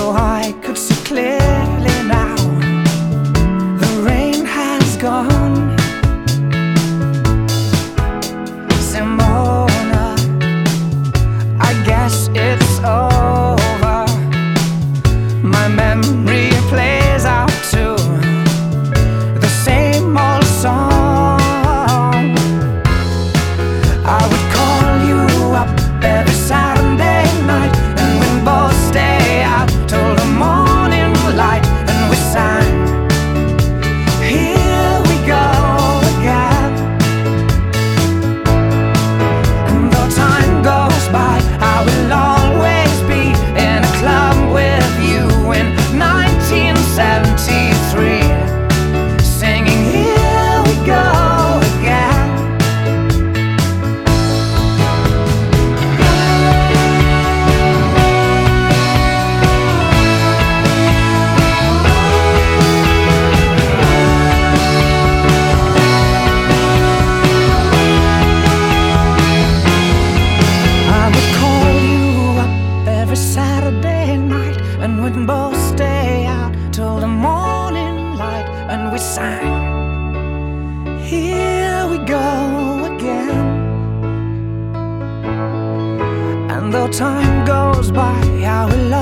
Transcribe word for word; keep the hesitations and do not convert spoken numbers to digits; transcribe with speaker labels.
Speaker 1: though I could see clearly now, the rain has gone. Simona, I guess it's over. My memory plays out to the same old song. I would call you up every Saturday night, and we'd both stay out till the morning light, and we sang, here we go again. And though time goes by, I will always be in a club with you in nineteen seventy-three, singing here we go again. I would call you up every Saturday night, and we'd both stay out till the morning light, and we sang, here we go again. And though time goes by, I will